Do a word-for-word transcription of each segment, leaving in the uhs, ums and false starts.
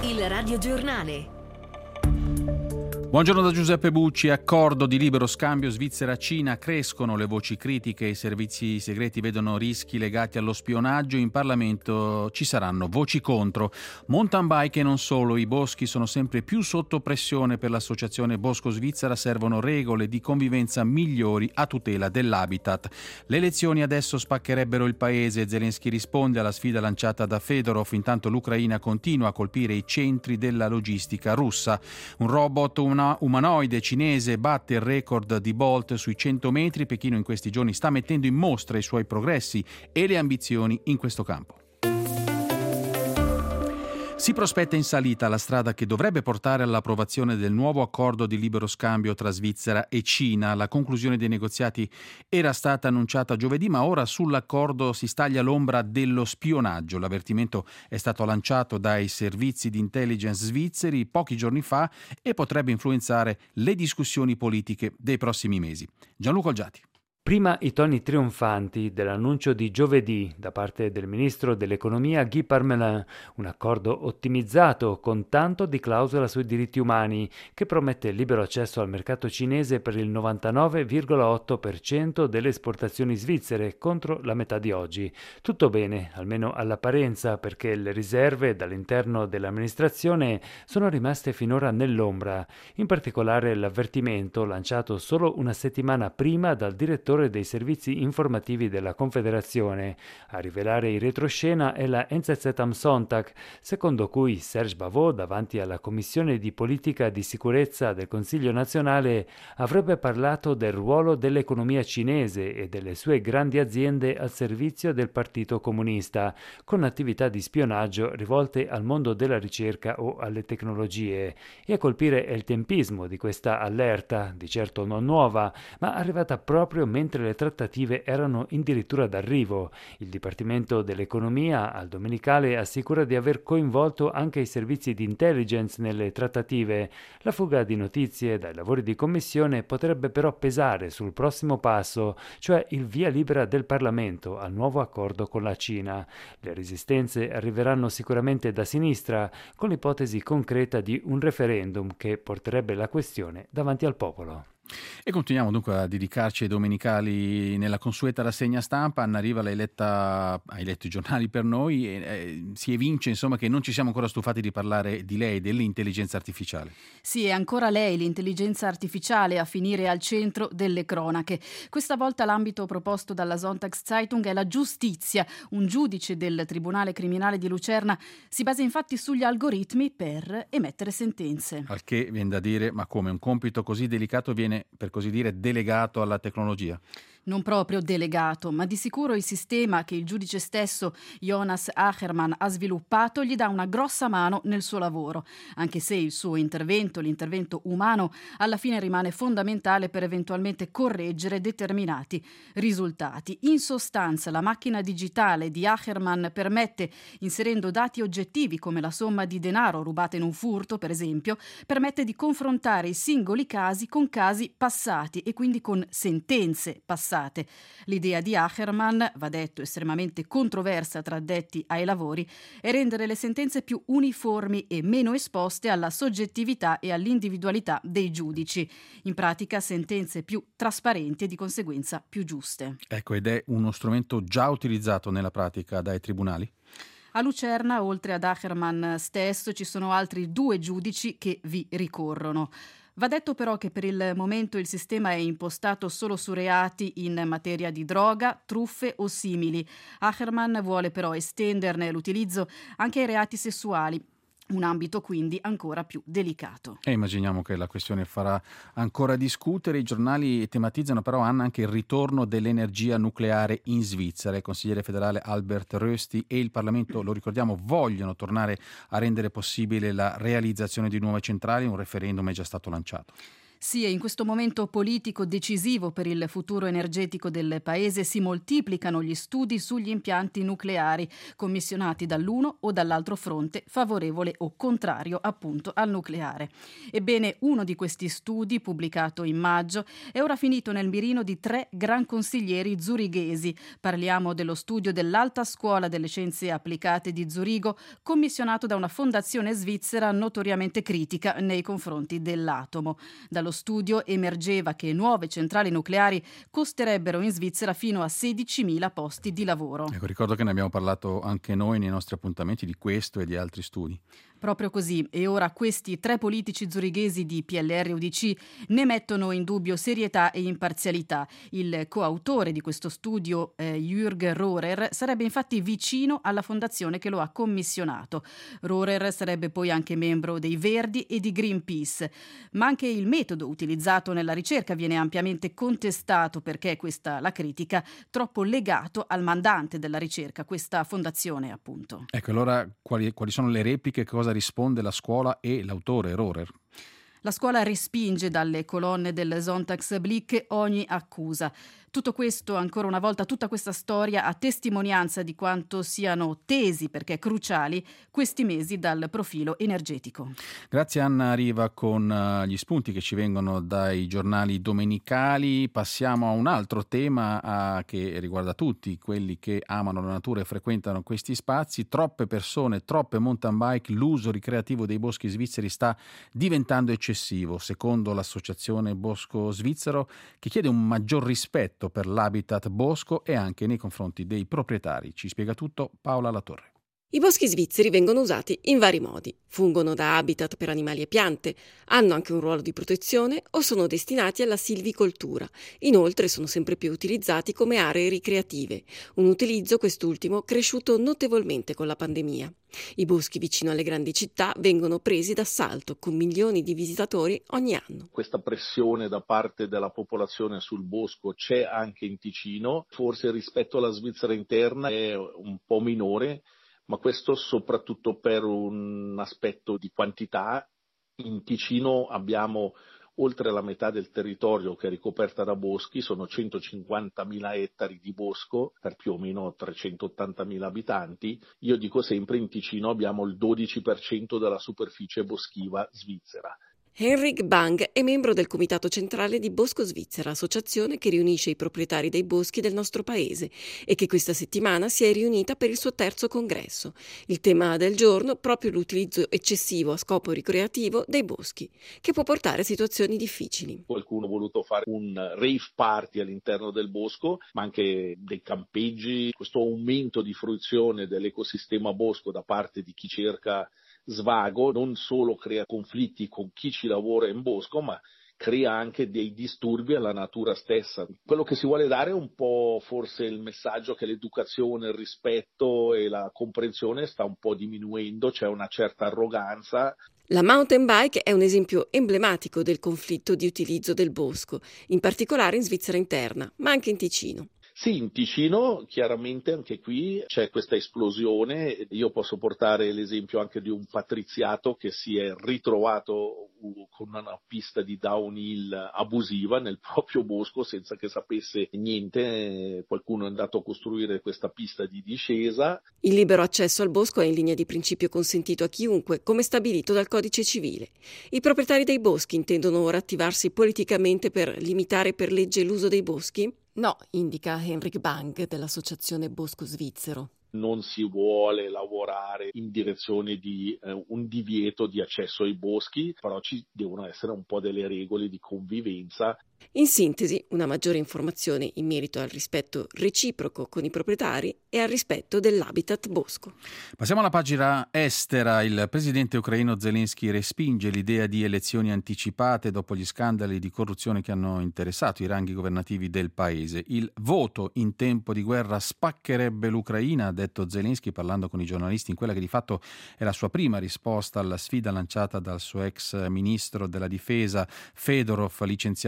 Il radiogiornale. Buongiorno da Giuseppe Bucci. Accordo di libero scambio Svizzera-Cina. Crescono le voci critiche, i servizi segreti vedono rischi legati allo spionaggio, in Parlamento ci saranno voci contro. Mountain bike e non solo, i boschi sono sempre più sotto pressione. Per l'associazione Bosco Svizzera servono regole di convivenza migliori a tutela dell'habitat. Le elezioni adesso spaccherebbero il paese. Zelensky risponde alla sfida lanciata da Fedorov, intanto l'Ucraina continua a colpire i centri della logistica russa. Un robot, una umanoide cinese batte il record di Bolt sui cento metri. Pechino in questi giorni sta mettendo in mostra i suoi progressi e le ambizioni in questo campo. Si prospetta in salita la strada che dovrebbe portare all'approvazione del nuovo accordo di libero scambio tra Svizzera e Cina. La conclusione dei negoziati era stata annunciata giovedì, ma ora sull'accordo si staglia l'ombra dello spionaggio. L'avvertimento è stato lanciato dai servizi di intelligence svizzeri pochi giorni fa e potrebbe influenzare le discussioni politiche dei prossimi mesi. Gianluca Olgiati. Prima i toni trionfanti dell'annuncio di giovedì da parte del ministro dell'economia Guy Parmelin, un accordo ottimizzato con tanto di clausola sui diritti umani che promette il libero accesso al mercato cinese per il novantanove virgola otto per cento delle esportazioni svizzere contro la metà di oggi. Tutto bene, almeno all'apparenza, perché le riserve dall'interno dell'amministrazione sono rimaste finora nell'ombra, in particolare l'avvertimento lanciato solo una settimana prima dal direttore dei servizi informativi della Confederazione. A rivelare il retroscena è la N Z Z am Sonntag, secondo cui Serge Bavot, davanti alla Commissione di Politica di Sicurezza del Consiglio nazionale, avrebbe parlato del ruolo dell'economia cinese e delle sue grandi aziende al servizio del Partito Comunista, con attività di spionaggio rivolte al mondo della ricerca o alle tecnologie. E a colpire è il tempismo di questa allerta, di certo non nuova, ma arrivata proprio mentre le trattative erano addirittura d'arrivo. Il Dipartimento dell'Economia al Domenicale assicura di aver coinvolto anche i servizi di intelligence nelle trattative. La fuga di notizie dai lavori di commissione potrebbe però pesare sul prossimo passo, cioè il via libera del Parlamento al nuovo accordo con la Cina. Le resistenze arriveranno sicuramente da sinistra, con l'ipotesi concreta di un referendum che porterebbe la questione davanti al popolo. E continuiamo dunque a dedicarci ai domenicali nella consueta rassegna stampa. Anna Riva l'hai letta, hai letto i giornali per noi e eh, si evince insomma che non ci siamo ancora stufati di parlare di lei, dell'intelligenza artificiale. Sì, è ancora lei, l'intelligenza artificiale, a finire al centro delle cronache. Questa volta l'ambito proposto dalla Sonntagszeitung è la giustizia. Un giudice del Tribunale Criminale di Lucerna si basa infatti sugli algoritmi per emettere sentenze. Al che viene da dire, ma come un compito così delicato viene, per così dire, delegato alla tecnologia? Non proprio delegato, ma di sicuro il sistema che il giudice stesso, Jonas Achermann, ha sviluppato gli dà una grossa mano nel suo lavoro, anche se il suo intervento, l'intervento umano, alla fine rimane fondamentale per eventualmente correggere determinati risultati. In sostanza, la macchina digitale di Achermann permette, inserendo dati oggettivi come la somma di denaro rubata in un furto, per esempio, permette di confrontare i singoli casi con casi passati e quindi con sentenze passate. L'idea di Achermann, va detto estremamente controversa tra addetti ai lavori, è rendere le sentenze più uniformi e meno esposte alla soggettività e all'individualità dei giudici. In pratica sentenze più trasparenti e di conseguenza più giuste. Ecco, ed è uno strumento già utilizzato nella pratica dai tribunali? A Lucerna, oltre ad Achermann stesso, ci sono altri due giudici che vi ricorrono. Va detto però che per il momento il sistema è impostato solo su reati in materia di droga, truffe o simili. Achermann vuole però estenderne l'utilizzo anche ai reati sessuali. Un ambito quindi ancora più delicato. E immaginiamo che la questione farà ancora discutere. I giornali tematizzano però, Anna, anche il ritorno dell'energia nucleare in Svizzera. Il consigliere federale Albert Rösti e il Parlamento, lo ricordiamo, vogliono tornare a rendere possibile la realizzazione di nuove centrali. Un referendum è già stato lanciato. Sì, e in questo momento politico decisivo per il futuro energetico del paese si moltiplicano gli studi sugli impianti nucleari, commissionati dall'uno o dall'altro fronte, favorevole o contrario appunto al nucleare. Ebbene, uno di questi studi, pubblicato in maggio, è ora finito nel mirino di tre gran consiglieri zurighesi. Parliamo dello studio dell'Alta Scuola delle Scienze Applicate di Zurigo, commissionato da una fondazione svizzera notoriamente critica nei confronti dell'atomo. Dallo studio emergeva che nuove centrali nucleari costerebbero in Svizzera fino a sedicimila posti di lavoro. Ecco, ricordo che ne abbiamo parlato anche noi nei nostri appuntamenti di questo e di altri studi. Proprio così, e ora questi tre politici zurighesi di P L R U D C ne mettono in dubbio serietà e imparzialità. Il coautore di questo studio, eh, Jürg Rohrer, sarebbe infatti vicino alla fondazione che lo ha commissionato. Rohrer sarebbe poi anche membro dei Verdi e di Greenpeace, ma anche il metodo utilizzato nella ricerca viene ampiamente contestato perché, questa la critica, troppo legato al mandante della ricerca, questa fondazione appunto. Ecco, allora quali, quali sono le repliche, cosa risponde la scuola e l'autore Rohrer? La scuola respinge dalle colonne del Sonntagsblick ogni accusa. Tutto questo, ancora una volta, tutta questa storia a testimonianza di quanto siano tesi, perché cruciali, questi mesi dal profilo energetico. Grazie Anna Riva con uh, gli spunti che ci vengono dai giornali domenicali. Passiamo a un altro tema uh, che riguarda tutti quelli che amano la natura e frequentano questi spazi. Troppe persone, troppe mountain bike, l'uso ricreativo dei boschi svizzeri sta diventando eccessivo, secondo l'associazione Bosco Svizzero, che chiede un maggior rispetto per l'habitat bosco e anche nei confronti dei proprietari. Ci spiega tutto Paola Latorre. I boschi svizzeri vengono usati in vari modi. Fungono da habitat per animali e piante, hanno anche un ruolo di protezione o sono destinati alla silvicoltura. Inoltre sono sempre più utilizzati come aree ricreative, un utilizzo quest'ultimo cresciuto notevolmente con la pandemia. I boschi vicino alle grandi città vengono presi d'assalto con milioni di visitatori ogni anno. Questa pressione da parte della popolazione sul bosco c'è anche in Ticino, forse rispetto alla Svizzera interna è un po' minore, ma questo soprattutto per un aspetto di quantità. In Ticino abbiamo oltre la metà del territorio che è ricoperta da boschi, sono centocinquantamila ettari di bosco per più o meno trecentottantamila abitanti. Io dico sempre in Ticino abbiamo il dodici per cento della superficie boschiva svizzera. Henrik Bang è membro del Comitato Centrale di Bosco Svizzera, associazione che riunisce i proprietari dei boschi del nostro paese e che questa settimana si è riunita per il suo terzo congresso. Il tema del giorno proprio l'utilizzo eccessivo a scopo ricreativo dei boschi, che può portare a situazioni difficili. Qualcuno ha voluto fare un rave party all'interno del bosco, ma anche dei campeggi. Questo aumento di fruizione dell'ecosistema bosco da parte di chi cerca svago non solo crea conflitti con chi ci lavora in bosco, ma crea anche dei disturbi alla natura stessa. Quello che si vuole dare è un po' forse il messaggio che l'educazione, il rispetto e la comprensione sta un po' diminuendo, c'è una certa arroganza. La mountain bike è un esempio emblematico del conflitto di utilizzo del bosco, in particolare in Svizzera interna, ma anche in Ticino. Sì, in Ticino chiaramente anche qui c'è questa esplosione. Io posso portare l'esempio anche di un patriziato che si è ritrovato con una pista di downhill abusiva nel proprio bosco senza che sapesse niente. Qualcuno è andato a costruire questa pista di discesa. Il libero accesso al bosco è in linea di principio consentito a chiunque, come stabilito dal Codice Civile. I proprietari dei boschi intendono ora attivarsi politicamente per limitare per legge l'uso dei boschi? No, indica Henrik Bang dell'Associazione Bosco Svizzero. Non si vuole lavorare in direzione di eh, un divieto di accesso ai boschi, però ci devono essere un po' delle regole di convivenza. In sintesi, una maggiore informazione in merito al rispetto reciproco con i proprietari e al rispetto dell'habitat bosco. Passiamo alla pagina estera. Il presidente ucraino Zelensky respinge l'idea di elezioni anticipate dopo gli scandali di corruzione che hanno interessato i ranghi governativi del paese. Il voto in tempo di guerra spaccherebbe l'Ucraina, ha detto Zelensky parlando con i giornalisti in quella che di fatto è la sua prima risposta alla sfida lanciata dal suo ex ministro della difesa Fedorov, licenziato in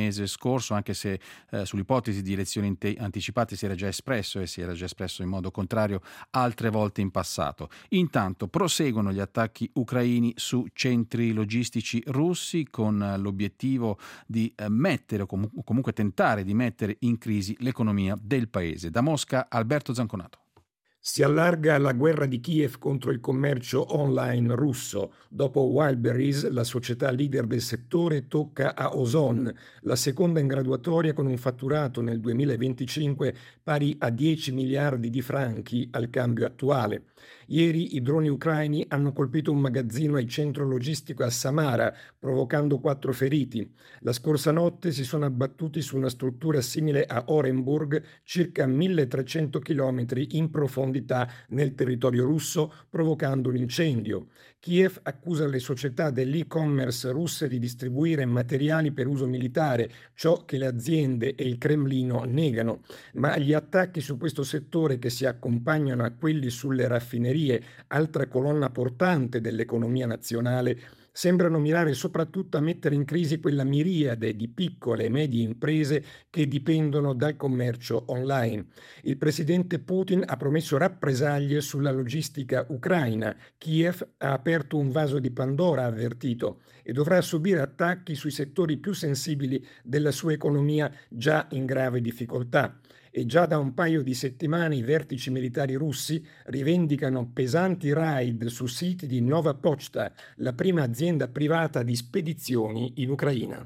mese scorso, anche se eh, sull'ipotesi di elezioni inte- anticipate si era già espresso e si era già espresso in modo contrario altre volte in passato. Intanto proseguono gli attacchi ucraini su centri logistici russi con l'obiettivo di eh, mettere o com- comunque tentare di mettere in crisi l'economia del paese. Da Mosca, Alberto Zanconato. Si allarga la guerra di Kiev contro il commercio online russo. Dopo Wildberries, la società leader del settore tocca a Ozon, la seconda in graduatoria con un fatturato nel duemilaventicinque pari a dieci miliardi di franchi al cambio attuale. Ieri i droni ucraini hanno colpito un magazzino al centro logistico a Samara, provocando quattro feriti. La scorsa notte si sono abbattuti su una struttura simile a Orenburg, circa milletrecento chilometri in profondità nel territorio russo, provocando un incendio. Kiev accusa le società dell'e-commerce russe di distribuire materiali per uso militare, ciò che le aziende e il Cremlino negano. Ma gli attacchi su questo settore, che si accompagnano a quelli sulle raffinerie, altra colonna portante dell'economia nazionale, sembrano mirare soprattutto a mettere in crisi quella miriade di piccole e medie imprese che dipendono dal commercio online. Il presidente Putin ha promesso rappresaglie sulla logistica ucraina. Kiev ha aperto un vaso di Pandora, ha avvertito, e dovrà subire attacchi sui settori più sensibili della sua economia già in grave difficoltà. E già da un paio di settimane i vertici militari russi rivendicano pesanti raid su siti di Nova Pochta, la prima azienda privata di spedizioni in Ucraina.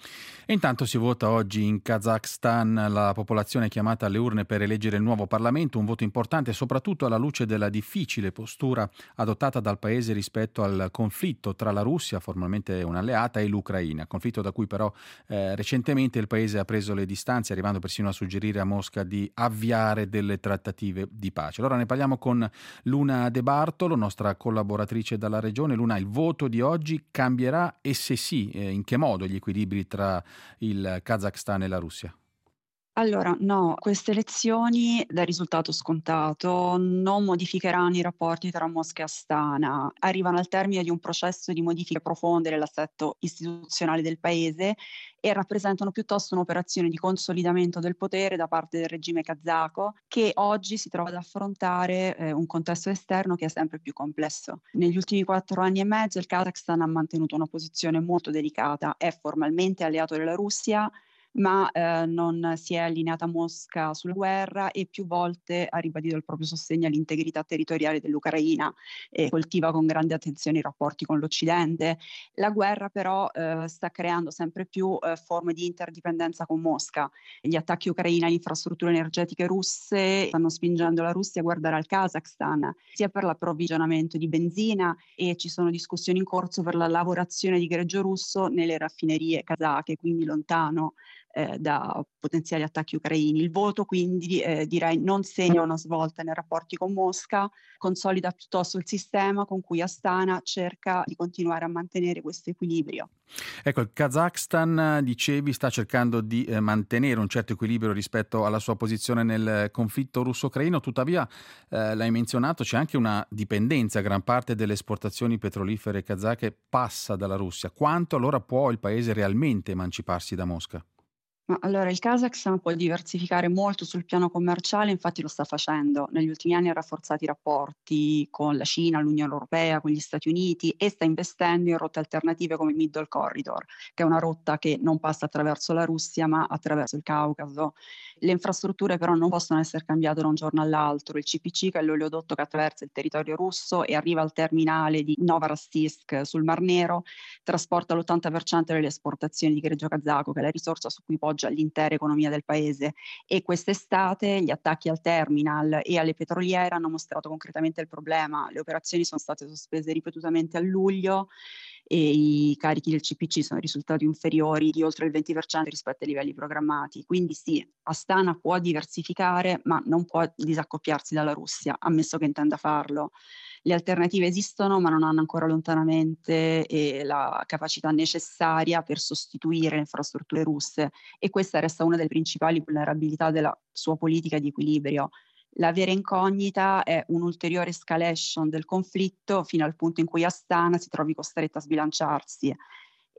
E intanto si vota oggi in Kazakhstan, la popolazione è chiamata alle urne per eleggere il nuovo Parlamento, un voto importante soprattutto alla luce della difficile postura adottata dal paese rispetto al conflitto tra la Russia, formalmente un'alleata, e l'Ucraina, conflitto da cui però eh, recentemente il paese ha preso le distanze, arrivando persino a suggerire a Mosca di avviare delle trattative di pace. Allora ne parliamo con Luna De Bartolo, nostra collaboratrice dalla regione. Luna, il voto di oggi cambierà, e se sì, eh, in che modo gli equilibri tra il Kazakhstan e la Russia? Allora, no, queste elezioni, dal risultato scontato, non modificheranno i rapporti tra Mosca e Astana. Arrivano al termine di un processo di modifiche profonde dell'assetto istituzionale del paese e rappresentano piuttosto un'operazione di consolidamento del potere da parte del regime kazako, che oggi si trova ad affrontare eh, un contesto esterno che è sempre più complesso. Negli ultimi quattro anni e mezzo il Kazakhstan ha mantenuto una posizione molto delicata, è formalmente alleato della Russia, ma eh, non si è allineata a Mosca sulla guerra e più volte ha ribadito il proprio sostegno all'integrità territoriale dell'Ucraina e coltiva con grande attenzione i rapporti con l'Occidente. La guerra però eh, sta creando sempre più eh, forme di interdipendenza con Mosca. Gli attacchi ucraini alle infrastrutture energetiche russe stanno spingendo la Russia a guardare al Kazakhstan, sia per l'approvvigionamento di benzina, e ci sono discussioni in corso per la lavorazione di greggio russo nelle raffinerie kazake, quindi lontano Eh, da potenziali attacchi ucraini. Il voto quindi eh, direi non segna una svolta nei rapporti con Mosca, consolida piuttosto il sistema con cui Astana cerca di continuare a mantenere questo equilibrio. Ecco, il Kazakhstan, dicevi, sta cercando di eh, mantenere un certo equilibrio rispetto alla sua posizione nel conflitto russo-ucraino, tuttavia eh, l'hai menzionato, c'è anche una dipendenza, gran parte delle esportazioni petrolifere kazake passa dalla Russia. Quanto allora può il paese realmente emanciparsi da Mosca? Ma allora il Kazakhstan può diversificare molto sul piano commerciale, infatti lo sta facendo. Negli ultimi anni ha rafforzato i rapporti con la Cina, l'Unione Europea, con gli Stati Uniti e sta investendo in rotte alternative come il Middle Corridor, che è una rotta che non passa attraverso la Russia ma attraverso il Caucaso. Le infrastrutture però non possono essere cambiate da un giorno all'altro. Il C P C, che è l'oleodotto che attraversa il territorio russo e arriva al terminale di Novorossiysk sul Mar Nero, trasporta l'ottanta per cento delle esportazioni di greggio kazako, che è la risorsa su cui poggia l'intera economia del paese. E quest'estate gli attacchi al terminal e alle petroliere hanno mostrato concretamente il problema. Le operazioni sono state sospese ripetutamente a luglio e i carichi del C P C sono risultati inferiori di oltre il venti per cento rispetto ai livelli programmati. Quindi sì, Astana può diversificare, ma non può disaccoppiarsi dalla Russia, ammesso che intenda farlo. Le alternative esistono, ma non hanno ancora lontanamente eh, la capacità necessaria per sostituire le infrastrutture russe, e questa resta una delle principali vulnerabilità della sua politica di equilibrio. La vera incognita è un'ulteriore escalation del conflitto fino al punto in cui Astana si trovi costretta a sbilanciarsi,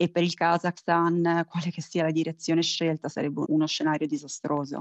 e per il Kazakhstan, quale che sia la direzione scelta, sarebbe uno scenario disastroso.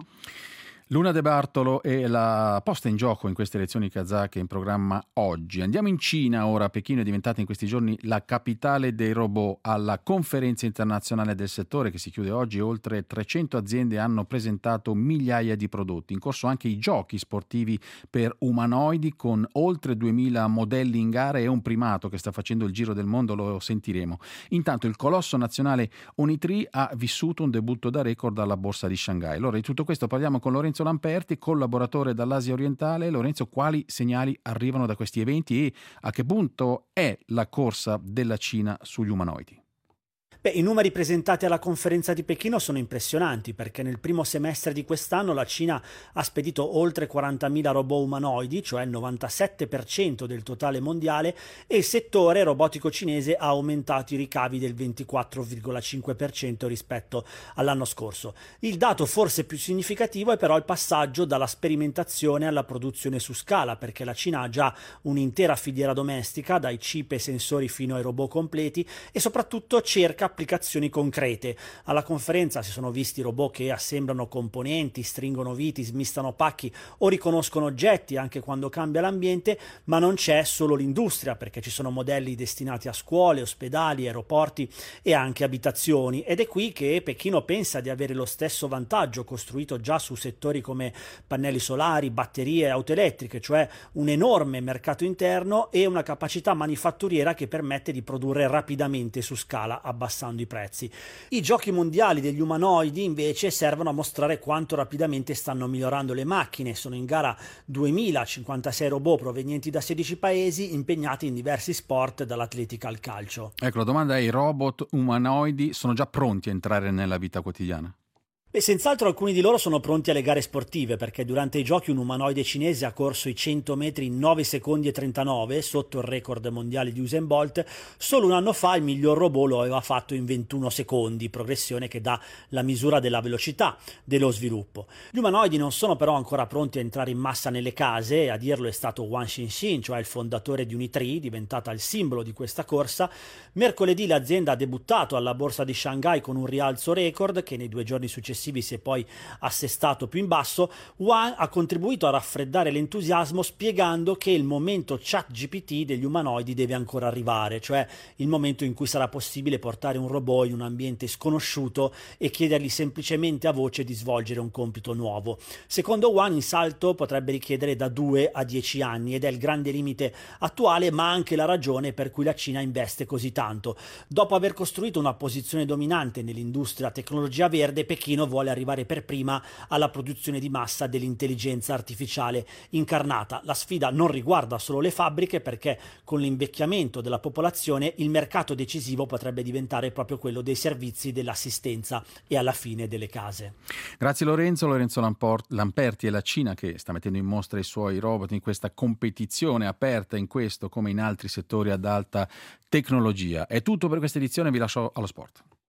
Luna De Bartolo e la posta in gioco in queste elezioni kazake in programma oggi. Andiamo in Cina ora. Pechino è diventata in questi giorni la capitale dei robot. Alla conferenza internazionale del settore che si chiude oggi, oltre trecento aziende hanno presentato migliaia di prodotti. In corso anche i giochi sportivi per umanoidi con oltre duemila modelli in gara e un primato che sta facendo il giro del mondo, lo sentiremo. Intanto il colosso nazionale Onitree ha vissuto un debutto da record alla borsa di Shanghai. Allora di tutto questo parliamo con Lorenzo Lamperti, collaboratore dall'Asia orientale. Lorenzo, quali segnali arrivano da questi eventi e a che punto è la corsa della Cina sugli umanoidi? Beh, i numeri presentati alla conferenza di Pechino sono impressionanti, perché nel primo semestre di quest'anno la Cina ha spedito oltre quarantamila robot umanoidi, cioè il novantasette per cento del totale mondiale, e il settore robotico cinese ha aumentato i ricavi del ventiquattro virgola cinque per cento rispetto all'anno scorso. Il dato forse più significativo è però il passaggio dalla sperimentazione alla produzione su scala, perché la Cina ha già un'intera filiera domestica, dai chip e sensori fino ai robot completi, e soprattutto cerca applicazioni concrete. Alla conferenza si sono visti robot che assemblano componenti, stringono viti, smistano pacchi o riconoscono oggetti anche quando cambia l'ambiente, ma non c'è solo l'industria, perché ci sono modelli destinati a scuole, ospedali, aeroporti e anche abitazioni, ed è qui che Pechino pensa di avere lo stesso vantaggio costruito già su settori come pannelli solari, batterie e auto elettriche, cioè un enorme mercato interno e una capacità manifatturiera che permette di produrre rapidamente su scala, abbassando i prezzi. I giochi mondiali degli umanoidi invece servono a mostrare quanto rapidamente stanno migliorando le macchine. Sono in gara duemilacinquantasei robot provenienti da sedici paesi impegnati in diversi sport, dall'atletica al calcio. Ecco, la domanda è: i robot umanoidi sono già pronti a entrare nella vita quotidiana? Beh, senz'altro alcuni di loro sono pronti alle gare sportive, perché durante i giochi un umanoide cinese ha corso i cento metri in nove secondi e trentanove, sotto il record mondiale di Usain Bolt. Solo un anno fa il miglior robot lo aveva fatto in ventuno secondi, progressione che dà la misura della velocità dello sviluppo. Gli umanoidi non sono però ancora pronti a entrare in massa nelle case, e a dirlo è stato Wang Xinxin, cioè il fondatore di Onitree, diventata il simbolo di questa corsa. Mercoledì l'azienda ha debuttato alla borsa di Shanghai con un rialzo record che nei due giorni successivi si è poi assestato più in basso. Wang ha contribuito a raffreddare l'entusiasmo spiegando che il momento ChatGPT degli umanoidi deve ancora arrivare, cioè il momento in cui sarà possibile portare un robot in un ambiente sconosciuto e chiedergli semplicemente a voce di svolgere un compito nuovo. Secondo Wang il salto potrebbe richiedere da due a dieci anni ed è il grande limite attuale, ma anche la ragione per cui la Cina investe così tanto. Dopo aver costruito una posizione dominante nell'industria tecnologia verde, Pechino vuole arrivare per prima alla produzione di massa dell'intelligenza artificiale incarnata. La sfida non riguarda solo le fabbriche, perché con l'invecchiamento della popolazione il mercato decisivo potrebbe diventare proprio quello dei servizi, dell'assistenza e alla fine delle case. Grazie Lorenzo. Lorenzo Lamperti. È la Cina che sta mettendo in mostra i suoi robot in questa competizione aperta in questo come in altri settori ad alta tecnologia. È tutto per questa edizione, vi lascio allo sport.